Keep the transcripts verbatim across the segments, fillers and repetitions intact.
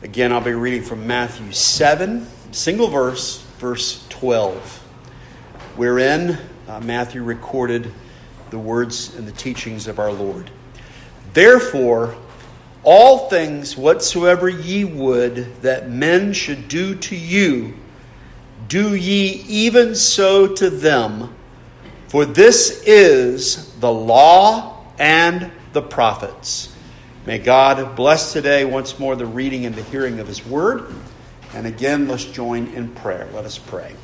Again, I'll be reading from Matthew seven, single verse, verse twelve, wherein uh, Matthew recorded the words and the teachings of our Lord. Therefore, all things whatsoever ye would that men should do to you, do ye even so to them. For this is the law and the prophets. May God bless today once more the reading and the hearing of His Word. And again, let's join in prayer. Let us pray.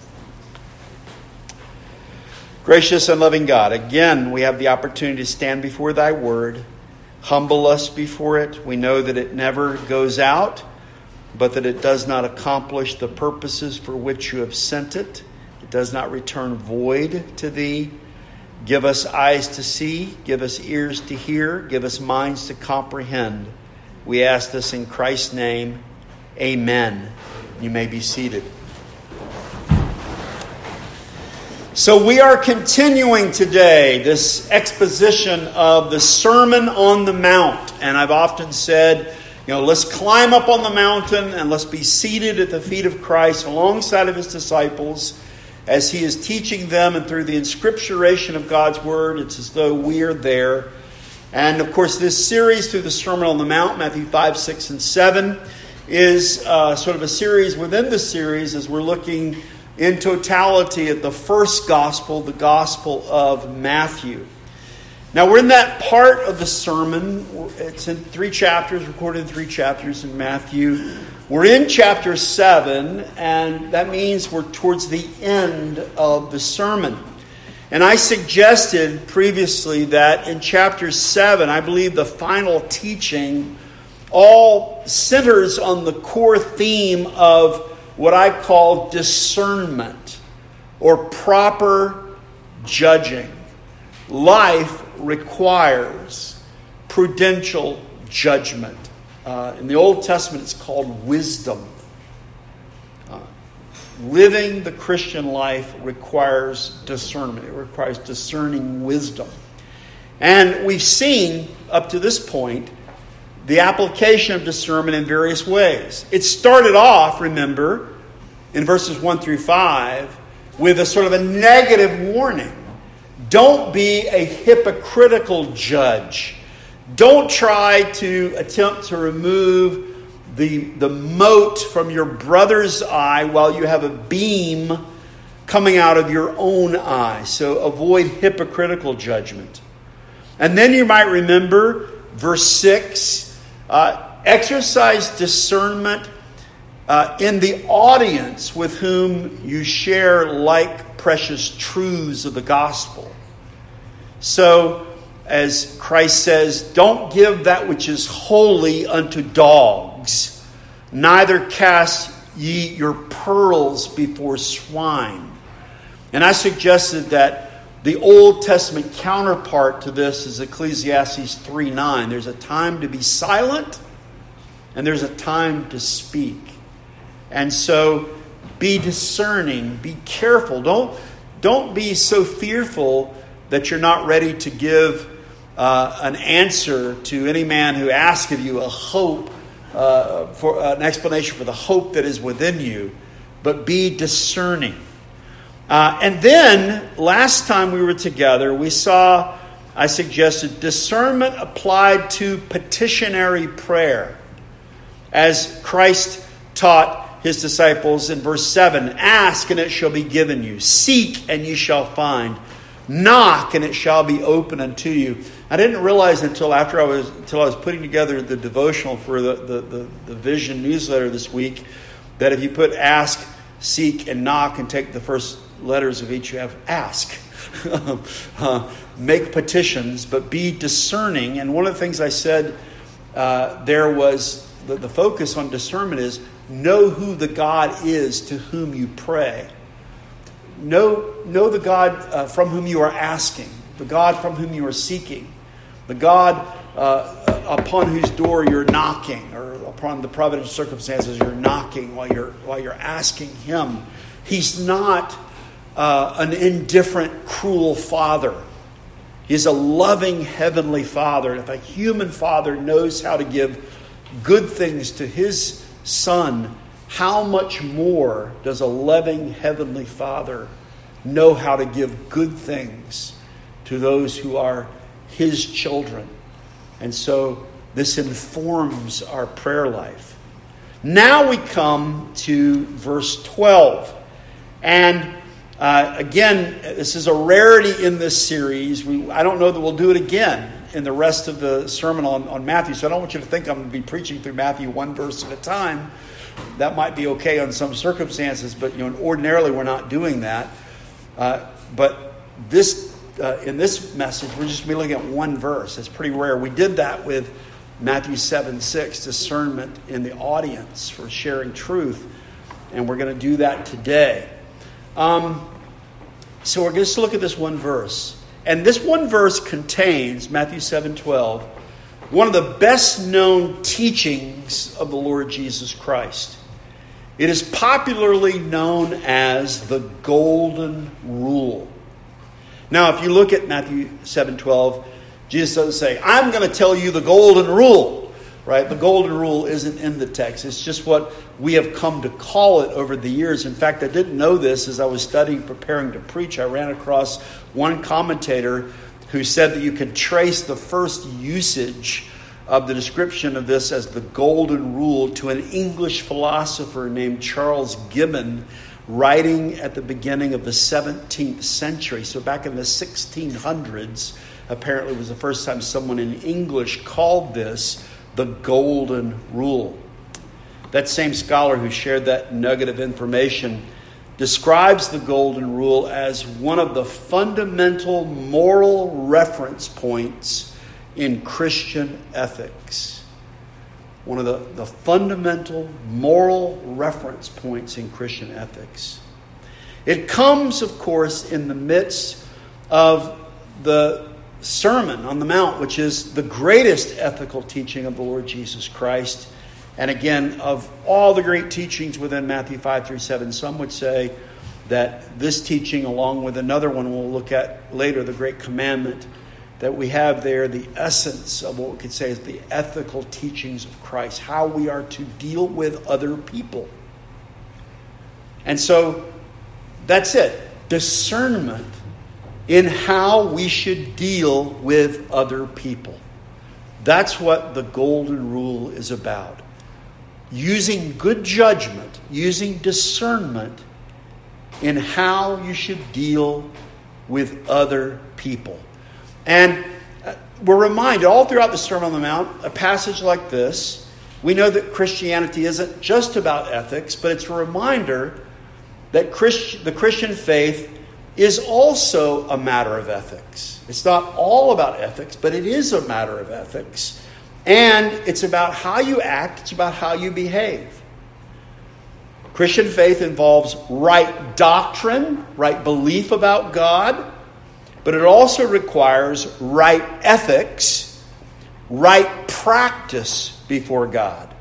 Gracious and loving God, again we have the opportunity to stand before Thy Word. Humble us before it. We know that it never goes out, but that it does not accomplish the purposes for which You have sent it. It does not return void to Thee. Give us eyes to see. Give us ears to hear. Give us minds to comprehend. We ask this in Christ's name. Amen. You may be seated. So we are continuing today this exposition of the Sermon on the Mount. And I've often said, you know, let's climb up on the mountain and let's be seated at the feet of Christ alongside of His disciples as He is teaching them, and through the inscripturation of God's Word, it's as though we are there. And of course, this series through the Sermon on the Mount, Matthew five, six, and seven, is uh, sort of a series within the series as we're looking in totality at the first gospel, the Gospel of Matthew. Now, we're in that part of the sermon. It's in three chapters, recorded in three chapters in Matthew. We're in chapter seven, and that means we're towards the end of the sermon. And I suggested previously that in chapter seven, I believe the final teaching all centers on the core theme of what I call discernment or proper judging. Life requires prudential judgment. Uh, in the Old Testament, it's called wisdom. Uh, living the Christian life requires discernment. It requires discerning wisdom. And we've seen, up to this point, the application of discernment in various ways. It started off, remember, in verses one through five, with a sort of a negative warning. Don't be a hypocritical judge. Don't try to attempt to remove the, the mote from your brother's eye while you have a beam coming out of your own eye. So avoid hypocritical judgment. And then you might remember verse six, uh, exercise discernment uh, in the audience with whom you share like precious truths of the gospel. So, as Christ says, don't give that which is holy unto dogs, neither cast ye your pearls before swine. And I suggested that the Old Testament counterpart to this is Ecclesiastes three nine. There's a time to be silent, and there's a time to speak. And so, be discerning, be careful. Don't, don't be so fearful that you're not ready to give uh, an answer to any man who asks of you a hope, uh, for uh, an explanation for the hope that is within you, but be discerning. Uh, and then, last time we were together, we saw, I suggested, discernment applied to petitionary prayer. As Christ taught His disciples in verse seven, ask and it shall be given you. Seek and you shall find. Knock and it shall be open unto you. I didn't realize until after I was until I was putting together the devotional for the, the, the, the Vision newsletter this week that if you put ask, seek, and knock and take the first letters of each, you have ask. uh, make petitions, but be discerning. And one of the things I said uh, there was the, the focus on discernment is know who the God is to whom you pray. Know, know the God uh, from whom you are asking, the God from whom you are seeking, the God uh, upon whose door you're knocking, or upon the providential circumstances you're knocking while you're while you're asking Him. He's not uh, an indifferent, cruel Father. He's a loving heavenly Father. And if a human father knows how to give good things to his Son, how much more does a loving Heavenly Father know how to give good things to those who are His children? And so this informs our prayer life. Now we come to verse twelve. And uh, again, this is a rarity in this series. We, I don't know that we'll do it again in the rest of the sermon on, on Matthew. So I don't want you to think I'm going to be preaching through Matthew one verse at a time. That might be okay on some circumstances, but you know, ordinarily we're not doing that. Uh, but this uh, in this message, we're just going to be looking at one verse. It's pretty rare. We did that with Matthew seven six, discernment in the audience for sharing truth. And we're going to do that today. Um, so we're going to look at this one verse. And this one verse contains, Matthew seven twelve, one of the best known teachings of the Lord Jesus Christ. It is popularly known as the Golden Rule. Now, if you look at Matthew seven twelve, Jesus doesn't say, I'm going to tell you the Golden Rule. Right? The Golden Rule isn't in the text. It's just what we have come to call it over the years. In fact, I didn't know this as I was studying, preparing to preach. I ran across one commentator who said that you can trace the first usage of the description of this as the Golden Rule to an English philosopher named Charles Gibbon, writing at the beginning of the seventeenth century. So back in the sixteen hundreds, apparently was the first time someone in English called this the Golden Rule. That same scholar who shared that nugget of information describes the Golden Rule as one of the fundamental moral reference points in Christian ethics. One of the, the fundamental moral reference points in Christian ethics. It comes, of course, in the midst of the Sermon on the Mount, which is the greatest ethical teaching of the Lord Jesus Christ. And again, of all the great teachings within Matthew five through seven, some would say that this teaching, along with another one we'll look at later, the Great Commandment, that we have there the essence of what we could say is the ethical teachings of Christ, how we are to deal with other people. And so that's it. Discernment in how we should deal with other people. That's what the Golden Rule is about. Using good judgment, using discernment in how you should deal with other people. And we're reminded all throughout the Sermon on the Mount, a passage like this, we know that Christianity isn't just about ethics, but it's a reminder that Christ, the Christian faith is also a matter of ethics. It's not all about ethics, but it is a matter of ethics. And it's about how you act. It's about how you behave. Christian faith involves right doctrine, right belief about God, but it also requires right ethics, right practice before God.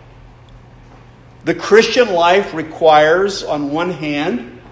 The Christian life requires, on one hand,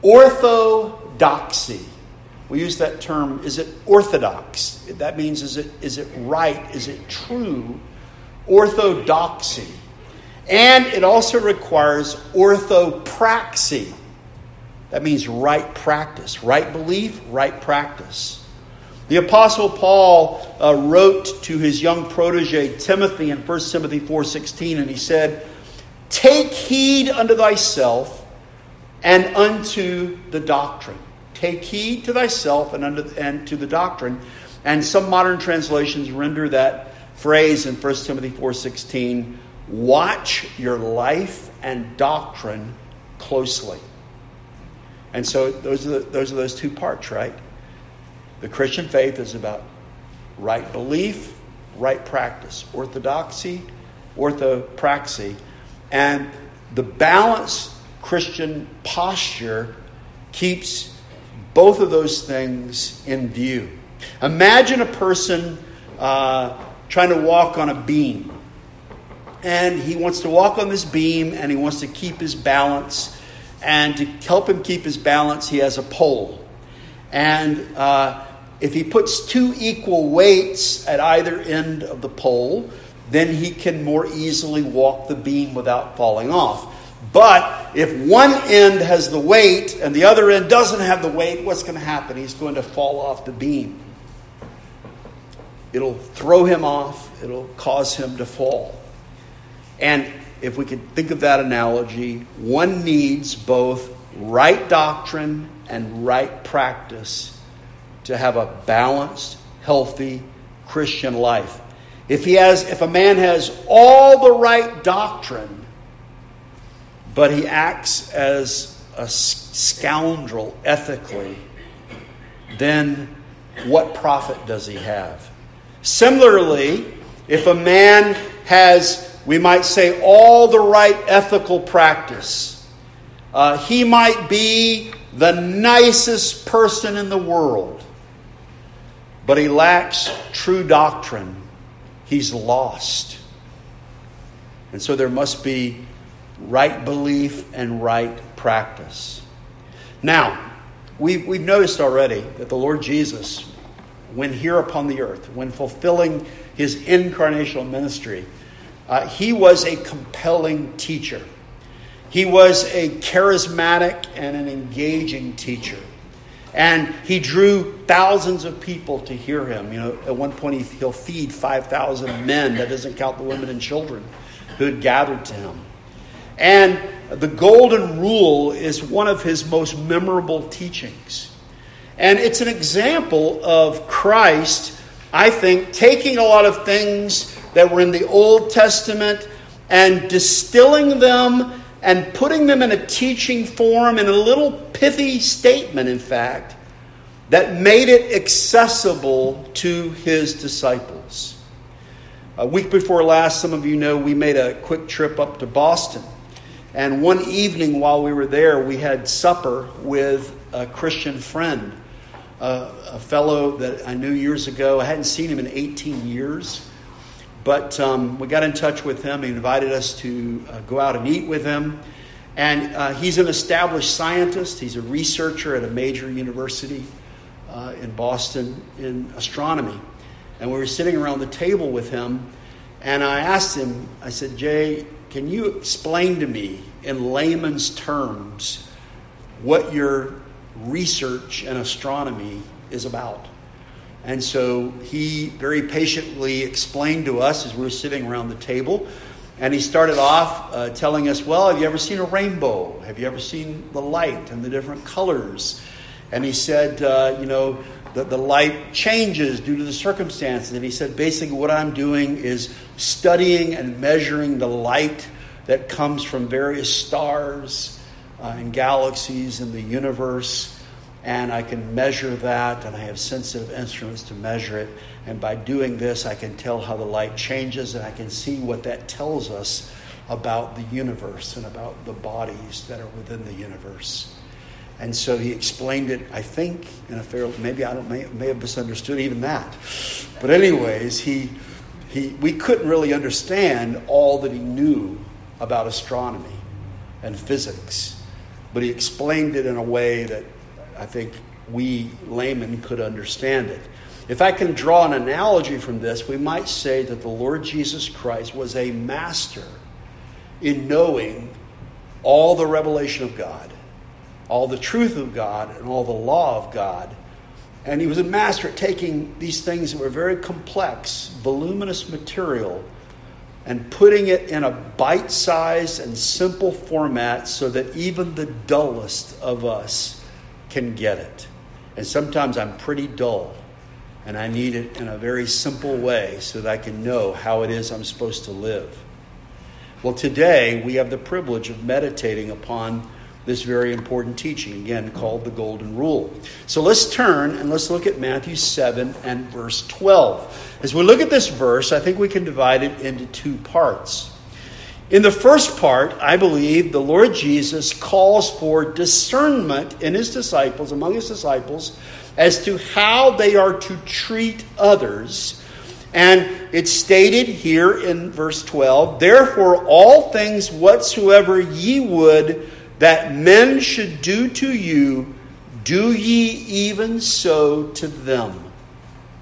orthodoxy. We use that term, is it orthodox? That means, is it is it right? Is it true? Orthodoxy. And it also requires orthopraxy. That means right practice, right belief, right practice. The Apostle Paul uh, wrote to his young protege Timothy in First Timothy four sixteen, and he said, "Take heed unto thyself and unto the doctrine." Take heed to thyself and unto and to the doctrine. And some modern translations render that phrase in First Timothy four sixteen, watch your life and doctrine closely. And so those are the, those are those two parts, right? The Christian faith is about right belief, right practice, orthodoxy, orthopraxy, and the balanced Christian posture keeps both of those things in view. Imagine a person uh, trying to walk on a beam. And he wants to walk on this beam and he wants to keep his balance. And to help him keep his balance, he has a pole. And uh, if he puts two equal weights at either end of the pole, then he can more easily walk the beam without falling off. But if one end has the weight and the other end doesn't have the weight, what's going to happen? He's going to fall off the beam. It'll throw him off. It'll cause him to fall. And if we could think of that analogy, one needs both right doctrine and right practice to have a balanced, healthy Christian life. If he has, if a man has all the right doctrine, but he acts as a scoundrel ethically, then what profit does he have? Similarly, if a man has, we might say, all the right ethical practice, uh, he might be the nicest person in the world, but he lacks true doctrine. He's lost. And so there must be right belief and right practice. Now, we've, we've noticed already that the Lord Jesus, when here upon the earth, when fulfilling his incarnational ministry, uh, he was a compelling teacher. He was a charismatic and an engaging teacher. And he drew thousands of people to hear him. You know, at one point he, he'll feed five thousand men. That doesn't count the women and children who had gathered to him. And the Golden Rule is one of his most memorable teachings. And it's an example of Christ, I think, taking a lot of things that were in the Old Testament and distilling them and putting them in a teaching form, in a little pithy statement, in fact, that made it accessible to his disciples. A week before last, some of you know, we made a quick trip up to Boston. And one evening while we were there, we had supper with a Christian friend, uh, a fellow that I knew years ago. I hadn't seen him in eighteen years. But um, we got in touch with him. He invited us to uh, go out and eat with him. And uh, he's an established scientist. He's a researcher at a major university uh, in Boston in astronomy. And we were sitting around the table with him. And I asked him, I said, Jay, can you explain to me in layman's terms what your research in astronomy is about? And so he very patiently explained to us as we were sitting around the table. And he started off uh, telling us, well, have you ever seen a rainbow? Have you ever seen the light and the different colors? And he said, uh, you know, the, the light changes due to the circumstances. And he said, basically what I'm doing is studying and measuring the light that comes from various stars uh, and galaxies in the universe. And I can measure that, and I have sensitive instruments to measure it. And by doing this, I can tell how the light changes, and I can see what that tells us about the universe and about the bodies that are within the universe. And so he explained it, I think, in a fair, maybe I don't may, may have misunderstood even that. But anyways, he he we couldn't really understand all that he knew about astronomy and physics, but he explained it in a way that I think we laymen could understand it. If I can draw an analogy from this, we might say that the Lord Jesus Christ was a master in knowing all the revelation of God, all the truth of God, and all the law of God. And he was a master at taking these things that were very complex, voluminous material, and putting it in a bite-sized and simple format so that even the dullest of us can get it. And sometimes I'm pretty dull, and I need it in a very simple way so that I can know how it is I'm supposed to live. Well, today we have the privilege of meditating upon this very important teaching, again called the Golden Rule. So let's turn and let's look at Matthew seven and verse twelve. As we look at this verse, I think we can divide it into two parts. In the first part, I believe the Lord Jesus calls for discernment in his disciples, among his disciples, as to how they are to treat others. And it's stated here in verse twelve, therefore all things whatsoever ye would that men should do to you, do ye even so to them.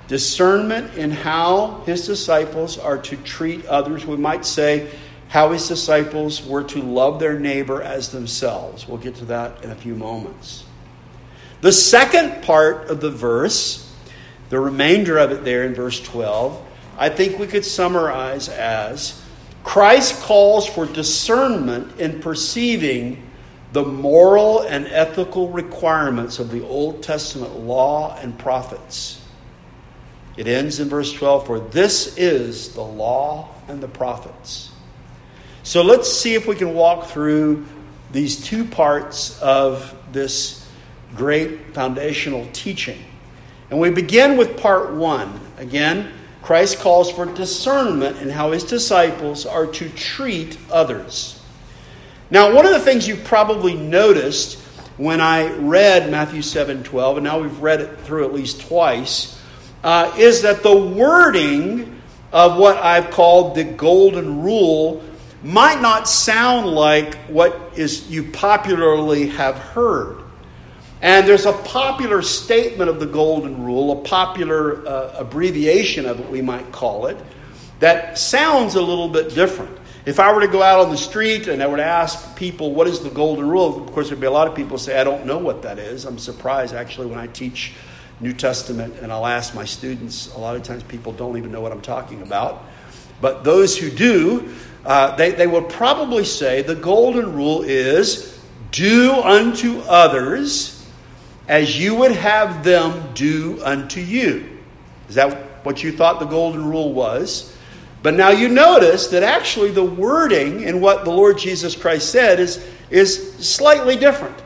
Discernment in how his disciples are to treat others. We might say how his disciples were to love their neighbor as themselves. We'll get to that in a few moments. The second part of the verse, the remainder of it there in verse twelve, I think we could summarize as Christ calls for discernment in perceiving the moral and ethical requirements of the Old Testament law and prophets. It ends in verse twelve, for this is the law and the prophets. So let's see if we can walk through these two parts of this great foundational teaching. And we begin with part one. Again, Christ calls for discernment in how his disciples are to treat others. Now, one of the things you probably noticed when I read Matthew seven twelve, and now we've read it through at least twice, uh, is that the wording of what I've called the golden rule might not sound like what is you popularly have heard. And there's a popular statement of the golden rule, a popular uh, abbreviation of it, we might call it, that sounds a little bit different. If I were to go out on the street and I were to ask people, what is the golden rule? Of course, there'd be a lot of people who say, I don't know what that is. I'm surprised, actually, when I teach New Testament and I'll ask my students, a lot of times people don't even know what I'm talking about. But those who do, uh, they, they will probably say the golden rule is do unto others as you would have them do unto you. Is that what you thought the golden rule was? But now you notice that actually the wording in what the Lord Jesus Christ said is, is slightly different.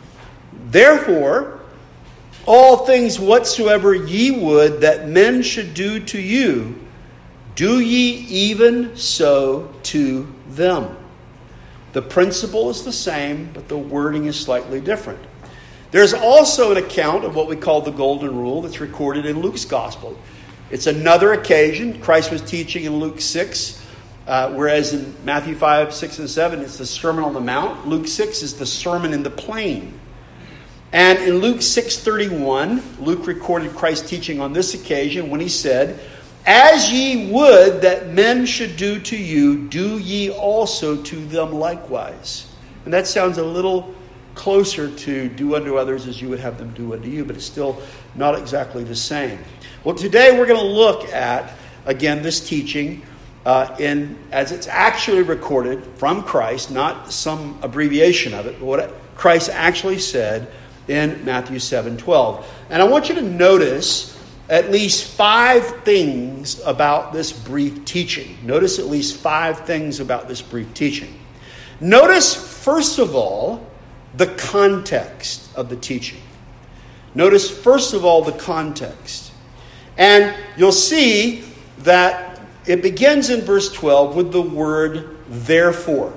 Therefore, all things whatsoever ye would that men should do to you, do ye even so to them. The principle is the same, but the wording is slightly different. There's also an account of what we call the golden rule that's recorded in Luke's gospel. It's another occasion. Christ was teaching in Luke six, uh, whereas in Matthew five, six, and seven, it's the Sermon on the Mount. Luke six is the Sermon in the Plain. And in Luke six thirty-one, Luke recorded Christ teaching on this occasion when he said, as ye would that men should do to you, do ye also to them likewise. And that sounds a little closer to do unto others as you would have them do unto you, but it's still not exactly the same. Well, today we're going to look at, again, this teaching uh, in as it's actually recorded from Christ, not some abbreviation of it, but what Christ actually said in Matthew seven twelve. And I want you to notice at least five things about this brief teaching. Notice at least five things about this brief teaching. Notice, first of all, the context of the teaching. Notice, first of all, the context. And you'll see that it begins in verse twelve with the word therefore.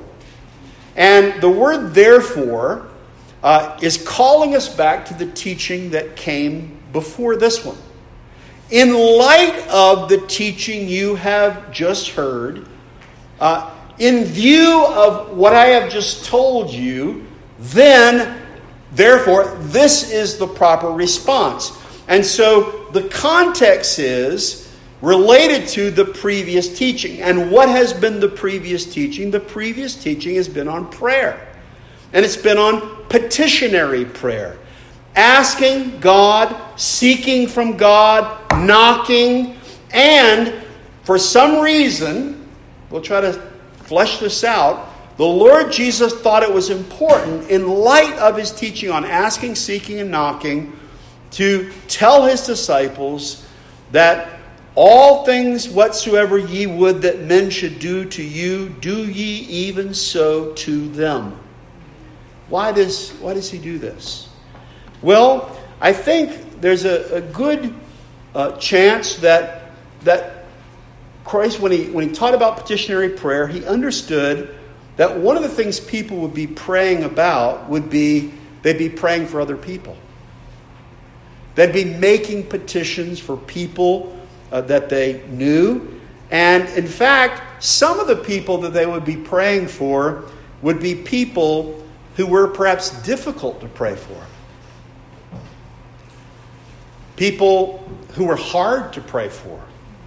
And the word therefore uh, is calling us back to the teaching that came before this one. In light of the teaching you have just heard, uh, in view of what I have just told you, then, therefore, this is the proper response. And so the context is related to the previous teaching. And what has been the previous teaching? The previous teaching has been on prayer. And it's been on petitionary prayer. Asking God, seeking from God, knocking, and for some reason, we'll try to flesh this out, the Lord Jesus thought it was important, in light of his teaching on asking, seeking, and knocking, to tell his disciples that all things whatsoever ye would that men should do to you, do ye even so to them. Why does, why does he do this? Well, I think there's a, a good uh, chance that that Christ, when he when he taught about petitionary prayer, he understood that one of the things people would be praying about would be they'd be praying for other people. They'd be making petitions for people uh, that they knew. And in fact, some of the people that they would be praying for would be people who were perhaps difficult to pray for. people who were hard to pray for.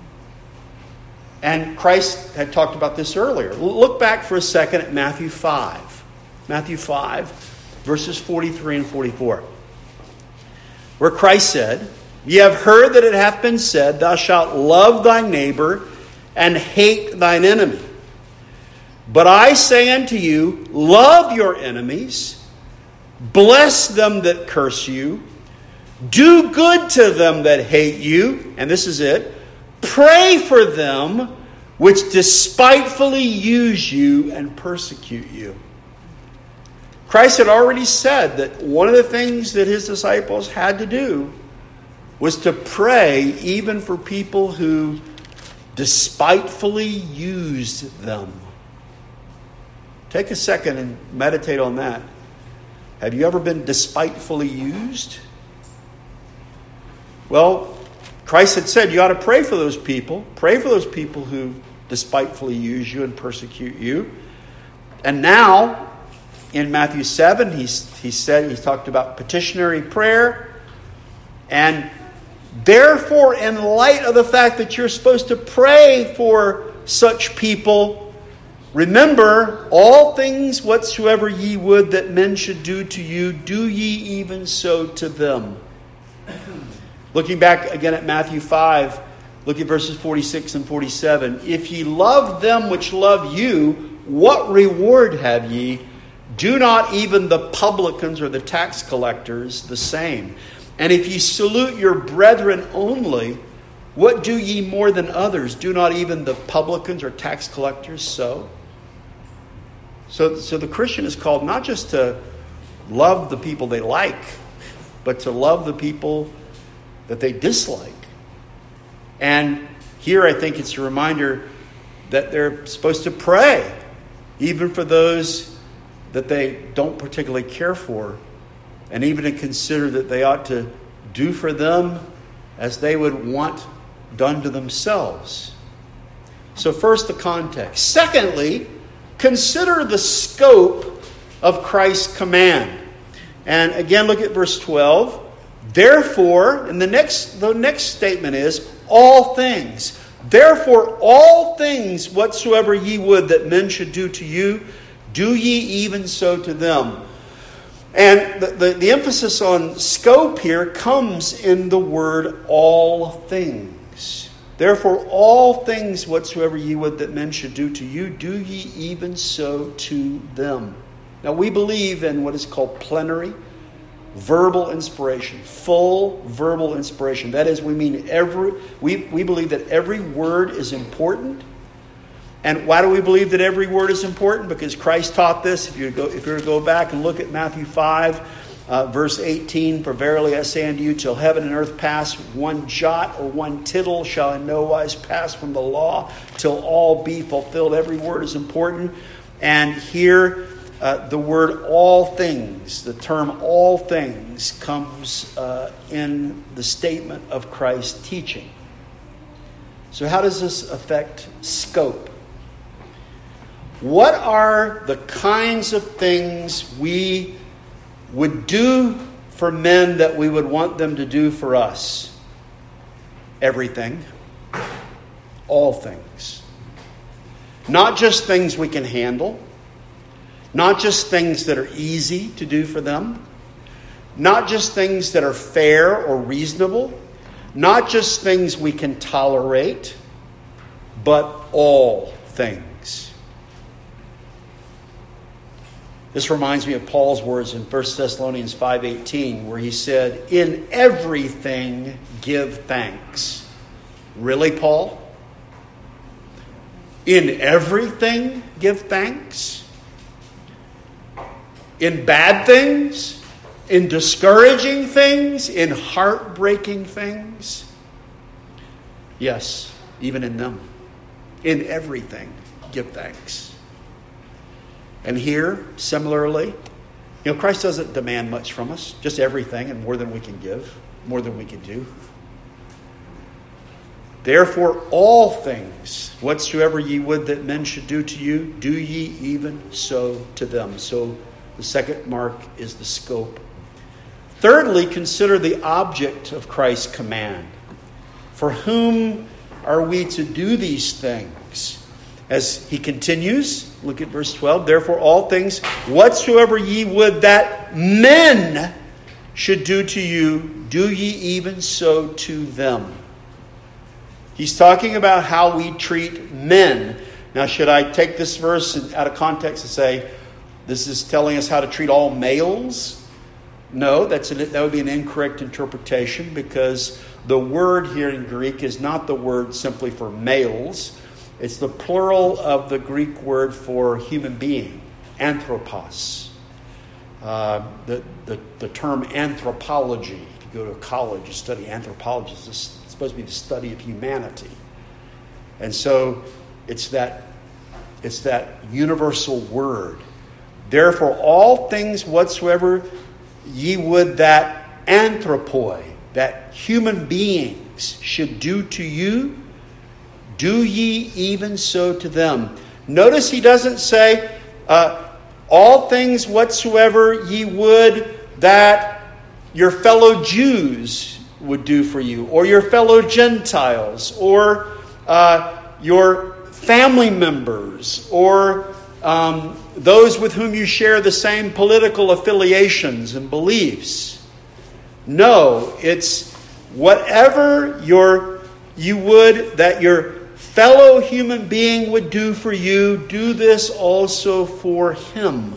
And Christ had talked about this earlier. Look back for a second at Matthew five. Matthew five, verses forty-three and forty-four. Where Christ said, "Ye have heard that it hath been said, Thou shalt love thy neighbor and hate thine enemy. But I say unto you, love your enemies, bless them that curse you, do good to them that hate you," and this is it, "pray for them which despitefully use you and persecute you." Christ had already said that one of the things that his disciples had to do was to pray even for people who despitefully used them. Take a second and meditate on that. Have you ever been despitefully used? Well, Christ had said you ought to pray for those people. Pray for those people who despitefully use you and persecute you. And now, in Matthew seven, he's, he said, he talked about petitionary prayer. And therefore, in light of the fact that you're supposed to pray for such people, remember, all things whatsoever ye would that men should do to you, do ye even so to them. Looking back again at Matthew five, look at verses forty-six and forty-seven. If ye love them which love you, what reward have ye? Do not even the publicans or the tax collectors the same? And if ye salute your brethren only, what do ye more than others? Do not even the publicans or tax collectors so? So, so the Christian is called not just to love the people they like, but to love the people that they dislike. And here I think it's a reminder that they're supposed to pray, even for those that they don't particularly care for, and even to consider that they ought to do for them as they would want done to themselves. So first, the context. Secondly, consider the scope of Christ's command. And again, look at verse twelve. Therefore, and the next, the next statement is, all things. Therefore, all things whatsoever ye would that men should do to you, do ye even so to them. And the, the, the emphasis on scope here comes in the word all things. Therefore, all things whatsoever ye would that men should do to you, do ye even so to them. Now, we believe in what is called plenary verbal inspiration, full verbal inspiration. That is, we mean every, we, we believe that every word is important. And why do we believe that every word is important? Because Christ taught this. If you go, if you were to go back and look at Matthew five, uh, verse eighteen, "For verily I say unto you, till heaven and earth pass, one jot or one tittle shall in no wise pass from the law, till all be fulfilled." Every word is important. And here, uh, the word all things, the term all things, comes uh, in the statement of Christ's teaching. So how does this affect scope? What are the kinds of things we would do for men that we would want them to do for us? Everything. All things. Not just things we can handle. Not just things that are easy to do for them. Not just things that are fair or reasonable. Not just things we can tolerate. But all things. This reminds me of Paul's words in First Thessalonians five eighteen, where he said, "In everything give thanks." Really, Paul? In everything give thanks? In bad things? In discouraging things? In heartbreaking things? Yes, even in them. In everything give thanks. And here, similarly, you know, Christ doesn't demand much from us, just everything and more than we can give, more than we can do. Therefore, all things, whatsoever ye would that men should do to you, do ye even so to them. So the second mark is the scope. Thirdly, consider the object of Christ's command. For whom are we to do these things? As he continues, look at verse twelve. Therefore, all things whatsoever ye would that men should do to you, do ye even so to them. He's talking about how we treat men. Now, should I take this verse out of context and say, this is telling us how to treat all males? No, that's an, that would be an incorrect interpretation, because the word here in Greek is not the word simply for males. It's the plural of the Greek word for human being, anthropos. Uh, the, the, the term anthropology, if you go to college, you study anthropology, it's supposed to be the study of humanity. And so it's that, it's that universal word. Therefore, all things whatsoever ye would that anthropoi, that human beings should do to you, do ye even so to them. Notice he doesn't say, uh, all things whatsoever ye would that your fellow Jews would do for you, or your fellow Gentiles, or uh, your family members, or um, those with whom you share the same political affiliations and beliefs. No, it's whatever your you would that your fellow human being would do for you, do this also for him.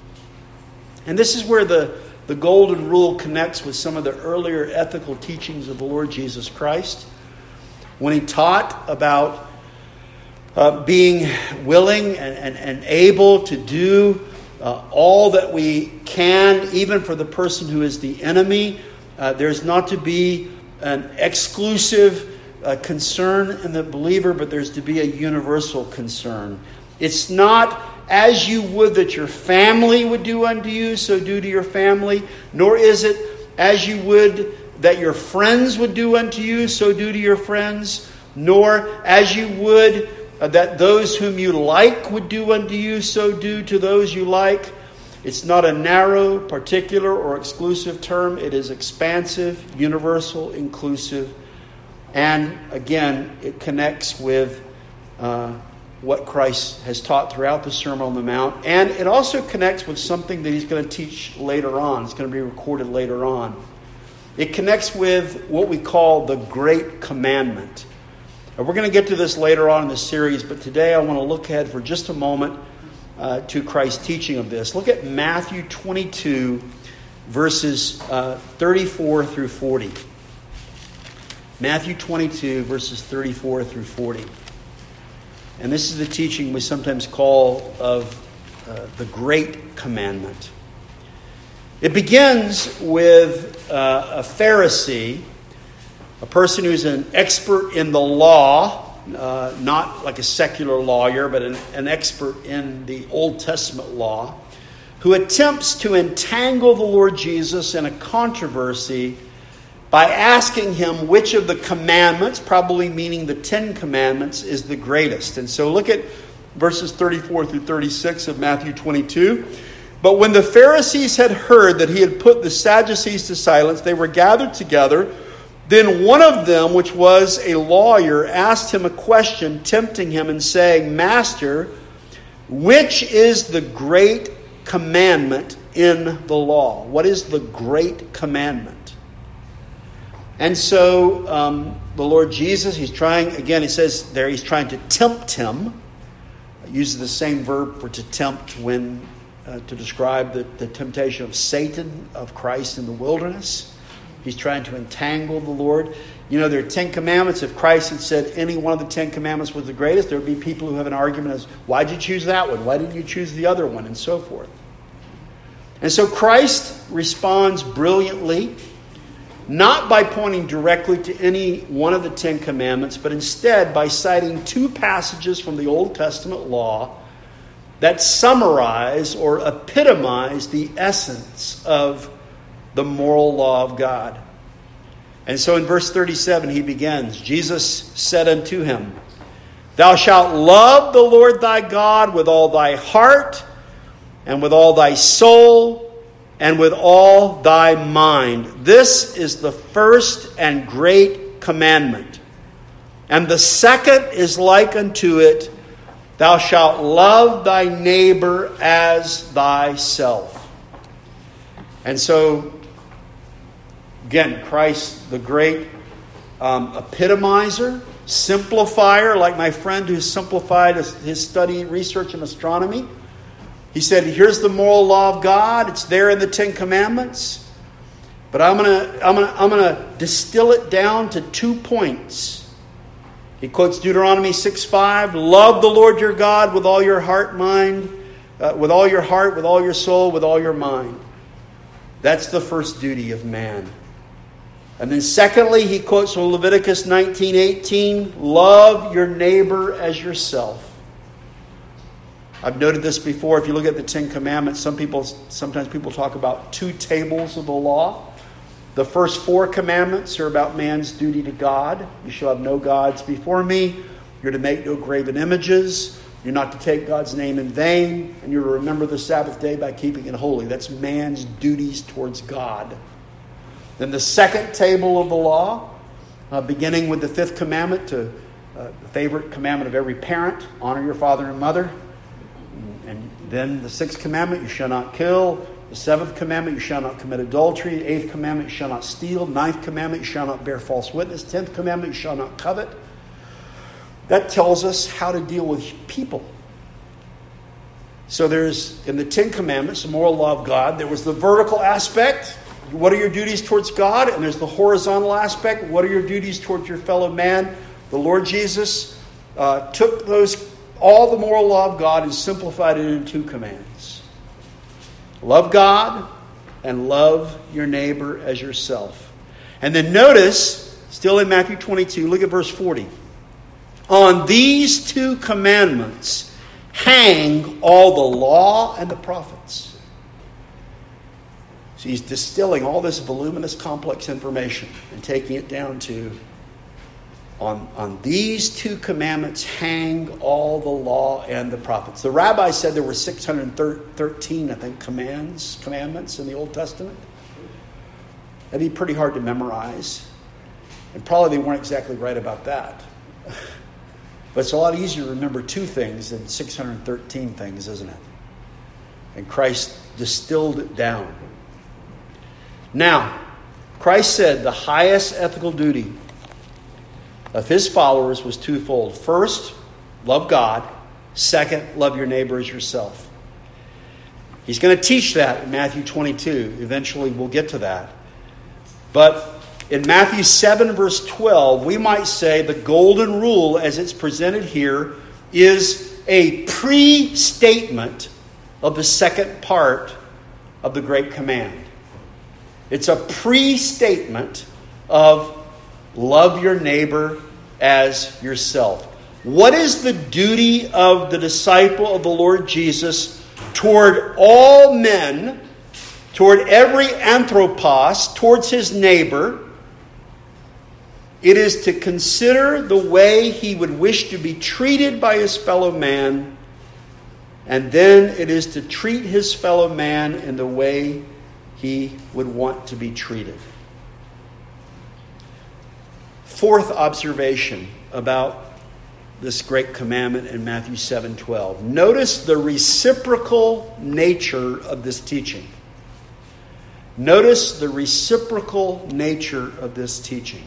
And this is where the, the golden rule connects with some of the earlier ethical teachings of the Lord Jesus Christ. When he taught about uh, being willing and, and, and able to do uh, all that we can, even for the person who is the enemy, uh, there's not to be an exclusive Uh, concern in the believer, but there's to be a universal concern. It's not as you would that your family would do unto you, so do to your family, nor is it as you would that your friends would do unto you, so do to your friends, nor as you would uh, that those whom you like would do unto you, so do to those you like. It's not a narrow, particular, or exclusive term. It is expansive, universal, inclusive. And again, it connects with uh, what Christ has taught throughout the Sermon on the Mount. And it also connects with something that he's going to teach later on. It's going to be recorded later on. It connects with what we call the Great Commandment. And we're going to get to this later on in the series, but today I want to look ahead for just a moment uh, to Christ's teaching of this. Look at Matthew twenty-two, verses uh, thirty-four through forty. Matthew twenty-two, verses thirty-four through forty. And this is the teaching we sometimes call of uh, the Great Commandment. It begins with uh, a Pharisee, a person who's an expert in the law, uh, not like a secular lawyer, but an, an expert in the Old Testament law, who attempts to entangle the Lord Jesus in a controversy by asking him which of the commandments, probably meaning the Ten Commandments, is the greatest. And so look at verses thirty-four through thirty-six of Matthew twenty-two. But when the Pharisees had heard that he had put the Sadducees to silence, they were gathered together. Then one of them, which was a lawyer, asked him a question, tempting him and saying, Master, which is the great commandment in the law? What is the great commandment? And so um, the Lord Jesus, he's trying, again, he says there, he's trying to tempt him. He uses the same verb for to tempt when, uh, to describe the, the temptation of Satan, of Christ in the wilderness. He's trying to entangle the Lord. You know, there are Ten Commandments. If Christ had said any one of the Ten Commandments was the greatest, there would be people who have an argument as, why did you choose that one? Why didn't you choose the other one? And so forth. And so Christ responds brilliantly, not by pointing directly to any one of the Ten Commandments, but instead by citing two passages from the Old Testament law that summarize or epitomize the essence of the moral law of God. And so in verse thirty-seven he begins, Jesus said unto him, Thou shalt love the Lord thy God with all thy heart, and with all thy soul, and with all thy mind. This is the first and great commandment. And the second is like unto it, thou shalt love thy neighbor as thyself. And so, again, Christ, the great um, epitomizer, simplifier, like my friend who simplified his, his study, research in astronomy. He said, here's the moral law of God. It's there in the Ten Commandments. But I'm gonna, I'm gonna, I'm gonna distill it down to two points. He quotes Deuteronomy six five. Love the Lord your God with all your heart, mind, uh, with all your heart, with all your soul, with all your mind. That's the first duty of man. And then secondly, he quotes from Leviticus nineteen eighteen. Love your neighbor as yourself. I've noted this before. If you look at the Ten Commandments, some people, sometimes people talk about two tables of the law. The first four commandments are about man's duty to God. You shall have no gods before me. You're to make no graven images. You're not to take God's name in vain. And you're to remember the Sabbath day by keeping it holy. That's man's duties towards God. Then the second table of the law, uh, beginning with the fifth commandment, to uh, the favorite commandment of every parent, honor your father and mother. And then the sixth commandment, you shall not kill. The seventh commandment, you shall not commit adultery. The eighth commandment, you shall not steal. Ninth commandment, you shall not bear false witness. Tenth commandment, you shall not covet. That tells us how to deal with people. So there's, in the Ten Commandments, the moral law of God, there was the vertical aspect. What are your duties towards God? And there's the horizontal aspect. What are your duties towards your fellow man? The Lord Jesus uh, took those, all the moral law of God, and simplified it into two commands. Love God and love your neighbor as yourself. And then notice, still in Matthew twenty-two, look at verse forty. On these two commandments hang all the law and the prophets. So he's distilling all this voluminous, complex information and taking it down to, on, on these two commandments hang all the law and the prophets. The rabbi said there were six hundred thirteen, I think, commands, commandments in the Old Testament. That'd be pretty hard to memorize. And probably they weren't exactly right about that. But it's a lot easier to remember two things than six hundred thirteen things, isn't it? And Christ distilled it down. Now, Christ said the highest ethical duty of his followers was twofold. First, love God. Second, love your neighbor as yourself. He's going to teach that in Matthew twenty-two. Eventually, we'll get to that. But in Matthew seven, verse twelve, we might say the golden rule, as it's presented here, is a pre-statement of the second part of the Great Command. It's a pre-statement of love your neighbor as yourself. What is the duty of the disciple of the Lord Jesus toward all men, toward every anthropos, towards his neighbor? It is to consider the way he would wish to be treated by his fellow man, and then it is to treat his fellow man in the way he would want to be treated. Fourth observation about this great commandment in Matthew seven twelve. Notice the reciprocal nature of this teaching. Notice the reciprocal nature of this teaching.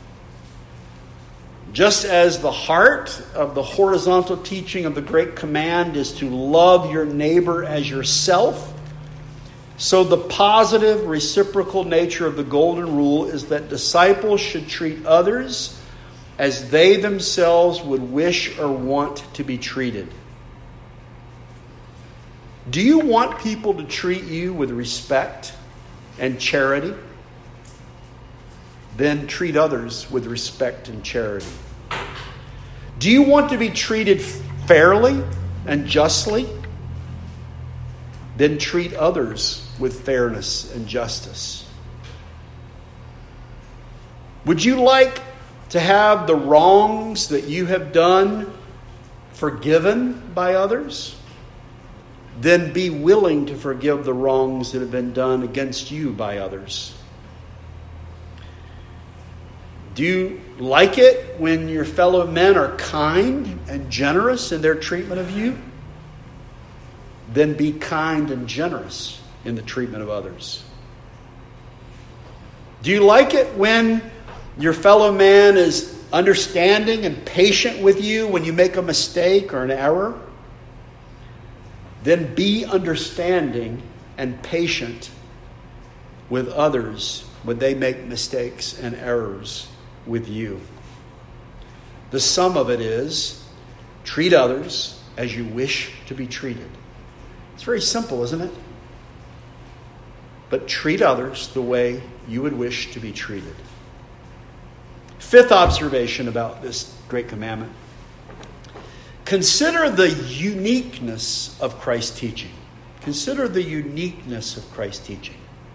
Just as the heart of the horizontal teaching of the Great Command is to love your neighbor as yourself, so the positive reciprocal nature of the Golden Rule is that disciples should treat others as they themselves would wish or want to be treated. Do you want people to treat you with respect and charity? Then treat others with respect and charity. Do you want to be treated fairly and justly? Then treat others with fairness and justice. Would you like to have the wrongs that you have done forgiven by others? then be willing to forgive the wrongs that have been done against you by others. Do you like it when your fellow men are kind and generous in their treatment of you? Then be kind and generous in the treatment of others. Do you like it when your fellow man is understanding and patient with you when you make a mistake or an error? Then be understanding and patient with others when they make mistakes and errors with you. The sum of it is, treat others as you wish to be treated. It's very simple, isn't it? But treat others the way you would wish to be treated. Fifth observation about this great commandment. Consider the uniqueness of Christ's teaching. Consider the uniqueness of Christ's teaching.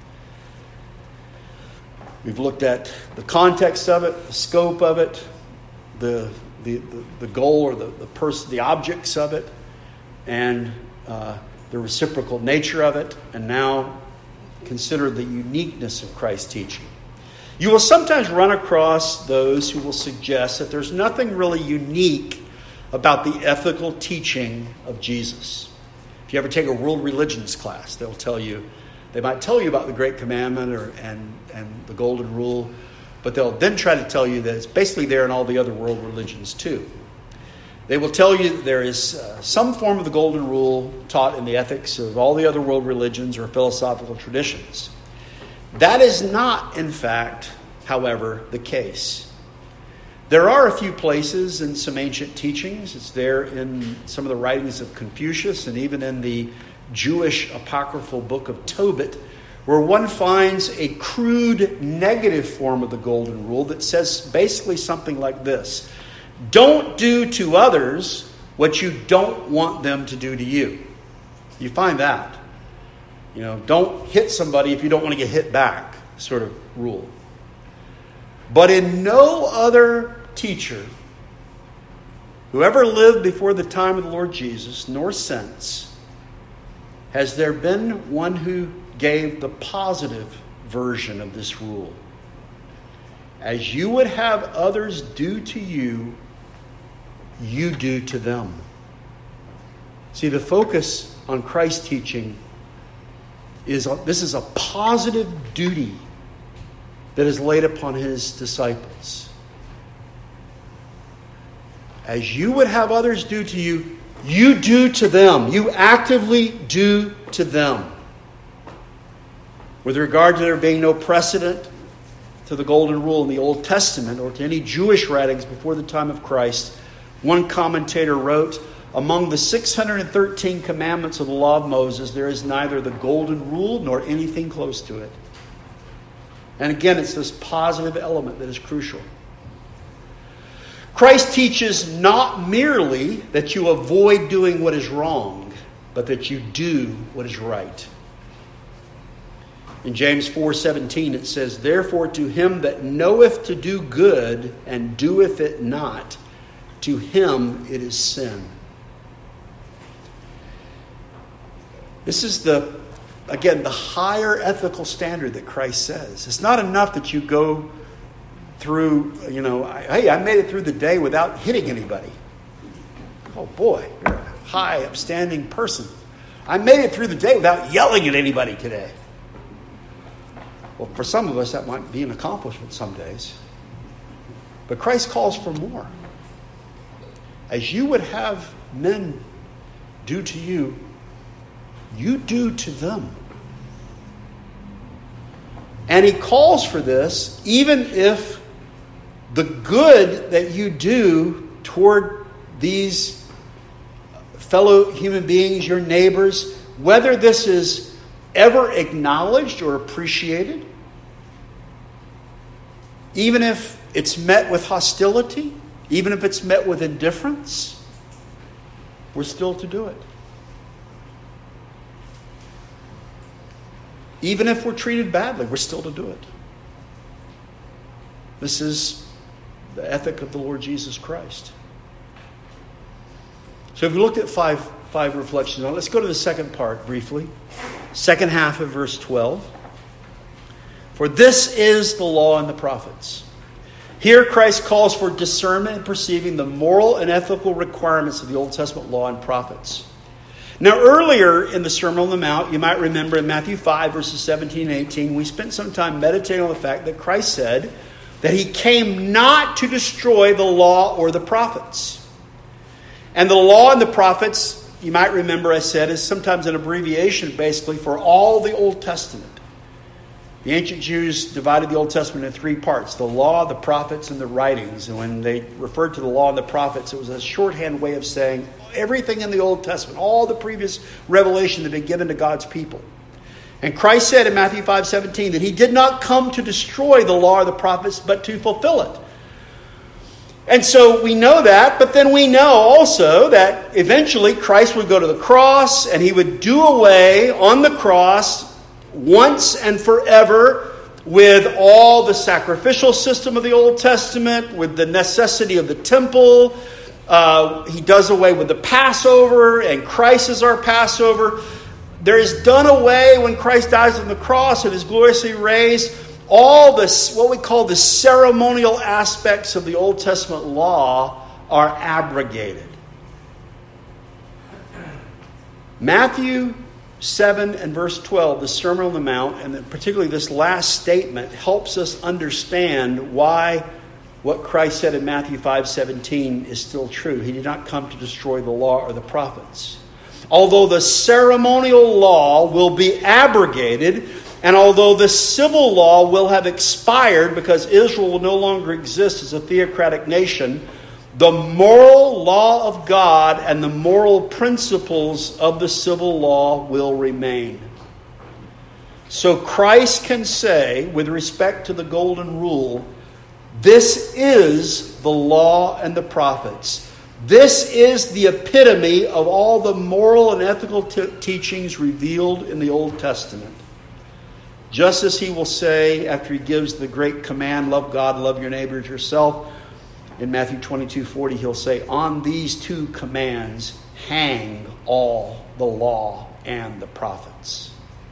We've looked at the context of it, the scope of it, the the, the, the goal or the the, pers- the objects of it, and uh, the reciprocal nature of it. And now consider the uniqueness of Christ's teaching. You will sometimes run across those who will suggest that there's nothing really unique about the ethical teaching of Jesus. If you ever take a world religions class, they'll tell you, they might tell you about the Great Commandment or and, and the Golden Rule, but they'll then try to tell you that it's basically there in all the other world religions too. They will tell you that there is uh, some form of the Golden Rule taught in the ethics of all the other world religions or philosophical traditions. That is not, in fact, however, the case. There are a few places in some ancient teachings. It's there in some of the writings of Confucius and even in the Jewish apocryphal book of Tobit, where one finds a crude negative form of the Golden Rule that says basically something like this. Don't do to others what you don't want them to do to you. You find that. You know, don't hit somebody if you don't want to get hit back, sort of rule. But in no other teacher who ever lived before the time of the Lord Jesus, nor since, has there been one who gave the positive version of this rule. As you would have others do to you, you do to them. See, the focus on Christ's teaching is a, this is a positive duty that is laid upon his disciples. As you would have others do to you, you do to them. You actively do to them. With regard to there being no precedent to the Golden Rule in the Old Testament or to any Jewish writings before the time of Christ, one commentator wrote, among the six hundred thirteen commandments of the law of Moses, there is neither the Golden Rule nor anything close to it. And again, it's this positive element that is crucial. Christ teaches not merely that you avoid doing what is wrong, but that you do what is right. In James four seventeen it says, therefore to him that knoweth to do good and doeth it not, to him it is sin. This is the, again, the higher ethical standard that Christ says. It's not enough that you go through, you know, hey, I made it through the day without hitting anybody. Oh boy, you're a high, upstanding person. I made it through the day without yelling at anybody today. Well, for some of us, that might be an accomplishment some days. But Christ calls for more. As you would have men do to you, you do to them. And he calls for this even if the good that you do toward these fellow human beings, your neighbors, whether this is ever acknowledged or appreciated, even if it's met with hostility, even if it's met with indifference, we're still to do it. Even if we're treated badly, we're still to do it. This is the ethic of the Lord Jesus Christ. So if we looked at five, five reflections on. Let's go to the second part briefly. Second half of verse twelve. For this is the law and the prophets. Here Christ calls for discernment and perceiving the moral and ethical requirements of the Old Testament law and prophets. Now earlier in the Sermon on the Mount, you might remember in Matthew five, verses seventeen and eighteen, we spent some time meditating on the fact that Christ said that he came not to destroy the law or the prophets. And the law and the prophets, you might remember I said, is sometimes an abbreviation basically for all the Old Testament. The ancient Jews divided the Old Testament into three parts: the law, the prophets, and the writings. And when they referred to the law and the prophets, it was a shorthand way of saying everything in the Old Testament, all the previous revelation that had been given to God's people. And Christ said in Matthew five seventeen that he did not come to destroy the law or the prophets, but to fulfill it. And so we know that, but then we know also that eventually Christ would go to the cross and he would do away on the cross once and forever with all the sacrificial system of the Old Testament, with the necessity of the temple. Uh, he does away with the Passover, and Christ is our Passover. There is done away when Christ dies on the cross and is gloriously raised. All this, what we call the ceremonial aspects of the Old Testament law, are abrogated. Matthew seven and verse twelve, the Sermon on the Mount, and particularly this last statement, helps us understand why what Christ said in Matthew five seventeen is still true. He did not come to destroy the law or the prophets. Although the ceremonial law will be abrogated, and although the civil law will have expired because Israel will no longer exist as a theocratic nation, the moral law of God and the moral principles of the civil law will remain. So Christ can say, with respect to the golden rule, this is the law and the prophets. This is the epitome of all the moral and ethical t- teachings revealed in the Old Testament. Just as he will say after he gives the great command, love God, love your neighbor as yourself, in Matthew twenty-two forty, he'll say, on these two commands hang all the law and the prophets.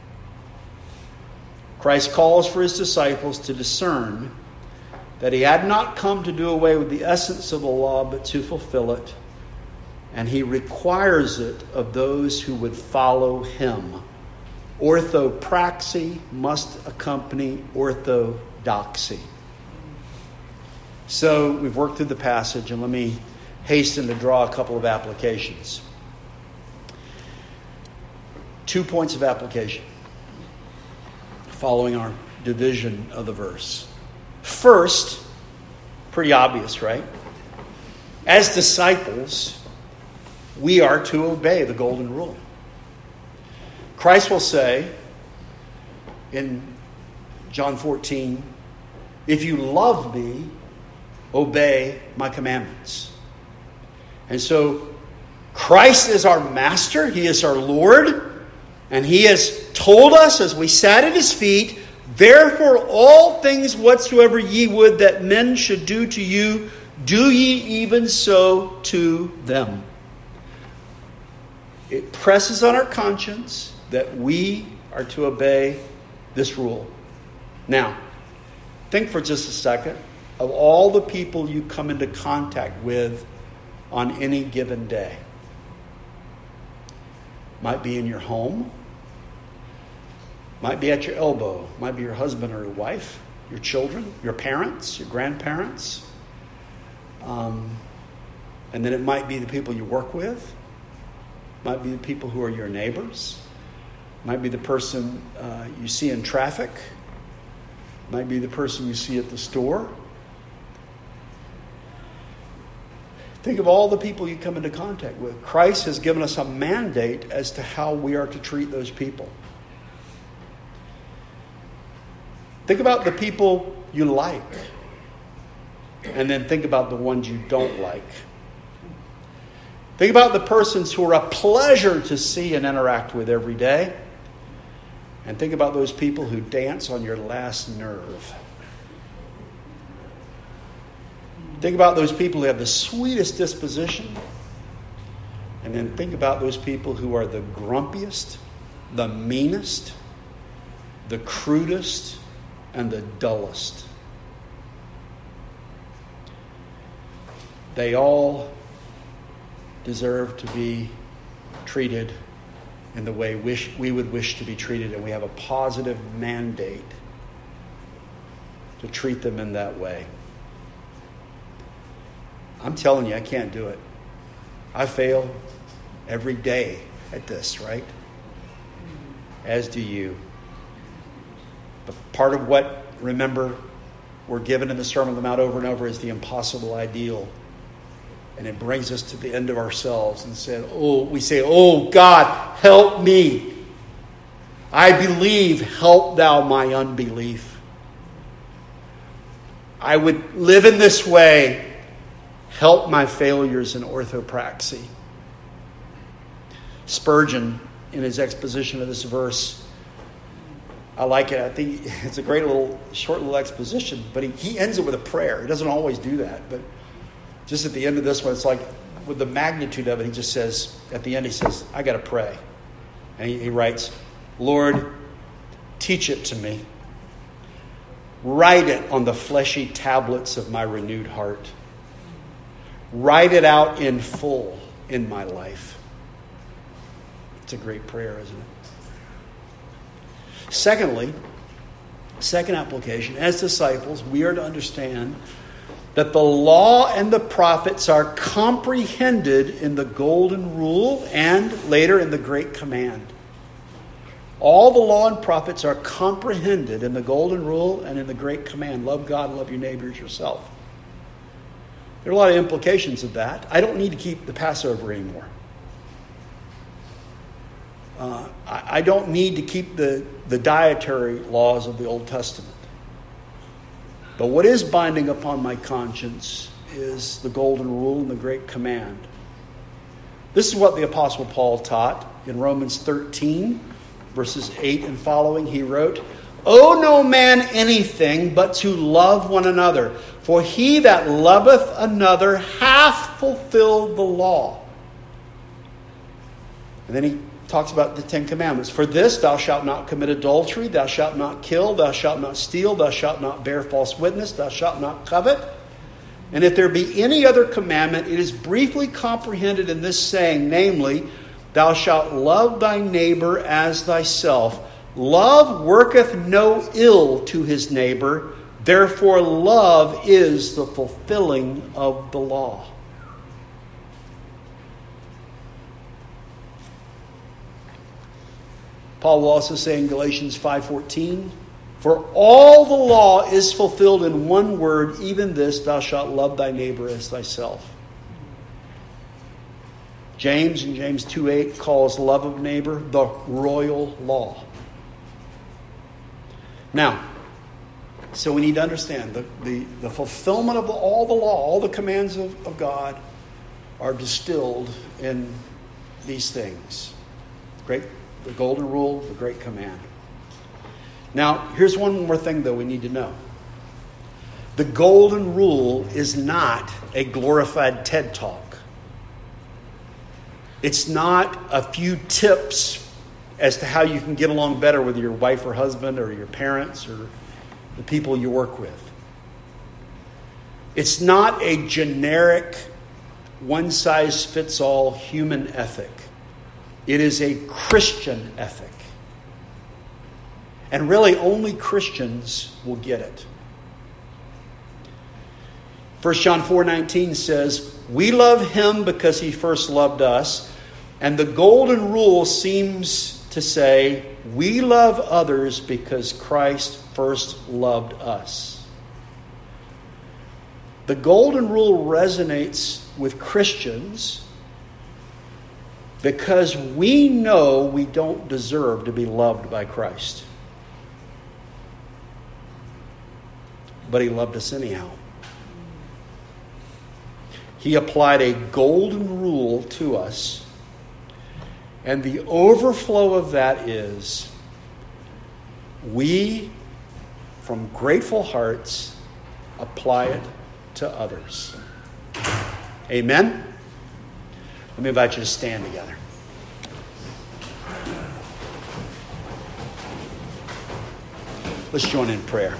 Christ calls for his disciples to discern that he had not come to do away with the essence of the law, but to fulfill it. And he requires it of those who would follow him. Orthopraxy must accompany orthodoxy. So we've worked through the passage, and let me hasten to draw a couple of applications. Two points of application following our division of the verse. First, pretty obvious, right? As disciples, we are to obey the golden rule. Christ will say in John fourteen, if you love me, obey my commandments. And so Christ is our master. He is our Lord. And he has told us as we sat at his feet, therefore all things whatsoever ye would that men should do to you, do ye even so to them. It presses on our conscience that we are to obey this rule. Now, think for just a second of all the people you come into contact with on any given day. Might be in your home. Might be at your elbow. Might be your husband or your wife, your children, your parents, your grandparents. Um, and then it might be the people you work with. Might be the people who are your neighbors. Might be the person uh, you see in traffic. Might be the person you see at the store. Think of all the people you come into contact with. Christ has given us a mandate as to how we are to treat those people. Think about the people you like. And then think about the ones you don't like. Think about the persons who are a pleasure to see and interact with every day. And think about those people who dance on your last nerve. Think about those people who have the sweetest disposition, And then think about those people who are the grumpiest, the meanest, the crudest, and the dullest. They all deserve to be treated in the way wish, we would wish to be treated, and we have a positive mandate to treat them in that way. I'm telling you, I can't do it. I fail every day at this, right? As do you. But part of what, remember, we're given in the Sermon on the Mount over and over is the impossible ideal. And it brings us to the end of ourselves and said, oh, we say, oh God, help me. I believe, help thou my unbelief. I would live in this way. Help my failures in orthopraxy. Spurgeon, in his exposition of this verse, I like it. I think it's a great little, short little exposition, but he, he ends it with a prayer. He doesn't always do that, but just at the end of this one, it's like, with the magnitude of it, he just says, at the end he says, I got to pray. And he, he writes, Lord, teach it to me. Write it on the fleshy tablets of my renewed heart. Write it out in full in my life. It's a great prayer, isn't it? Secondly, second application, as disciples, we are to understand that the law and the prophets are comprehended in the golden rule and later in the great command. All the law and prophets are comprehended in the golden rule and in the great command. Love God, love your neighbor as yourself. There are a lot of implications of that. I don't need to keep the Passover anymore. Uh, I, I don't need to keep the, the dietary laws of the Old Testament. But what is binding upon my conscience is the golden rule and the great command. This is what the Apostle Paul taught in Romans thirteen, verses eight and following. He wrote, owe no man anything but to love one another. For he that loveth another hath fulfilled the law. And then he talks about the Ten Commandments. For this, thou shalt not commit adultery, thou shalt not kill, thou shalt not steal, thou shalt not bear false witness, thou shalt not covet. And if there be any other commandment, it is briefly comprehended in this saying, namely, thou shalt love thy neighbor as thyself. Love worketh no ill to his neighbor, therefore love is the fulfilling of the law. Paul will also say in Galatians five fourteen, for all the law is fulfilled in one word, even this, thou shalt love thy neighbor as thyself. James in James two eight calls love of neighbor the royal law. Now, so we need to understand the, the, the fulfillment of all the law, all the commands of, of God are distilled in these things. Great. The golden rule, the great command. Now, here's one more thing, though, we need to know. The golden rule is not a glorified TED Talk. It's not a few tips as to how you can get along better with your wife or husband or your parents or the people you work with. It's not a generic, one-size-fits-all human ethic. It is a Christian ethic. And really, only Christians will get it. First John four nineteen says, we love him because he first loved us. And the golden rule seems to say, we love others because Christ first loved us. The golden rule resonates with Christians because we know we don't deserve to be loved by Christ. But he loved us anyhow. He applied a golden rule to us. And the overflow of that is we, from grateful hearts, apply it to others. Amen? Let me invite you to stand together. Let's join in prayer.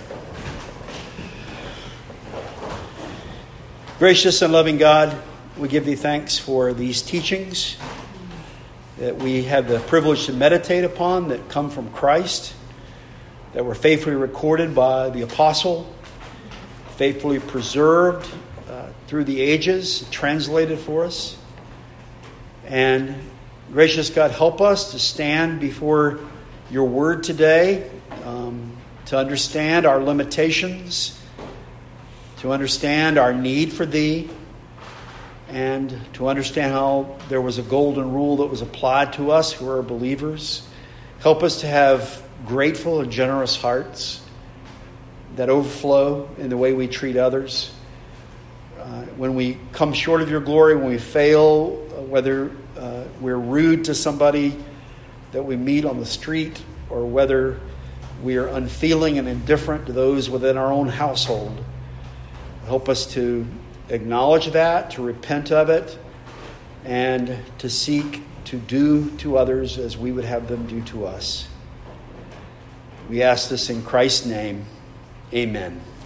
Gracious and loving God, we give thee thanks for these teachings that we have the privilege to meditate upon that come from Christ, that were faithfully recorded by the apostle, faithfully preserved uh, through the ages, translated for us. And gracious God, help us to stand before your word today, um, to understand our limitations, to understand our need for thee, and to understand how there was a golden rule that was applied to us who are believers. Help us to have grateful and generous hearts that overflow in the way we treat others. Uh, when we come short of your glory, when we fail, uh, whether uh, we're rude to somebody that we meet on the street, or whether we are unfeeling and indifferent to those within our own household, help us to acknowledge that, to repent of it, and to seek to do to others as we would have them do to us. We ask this in Christ's name. Amen.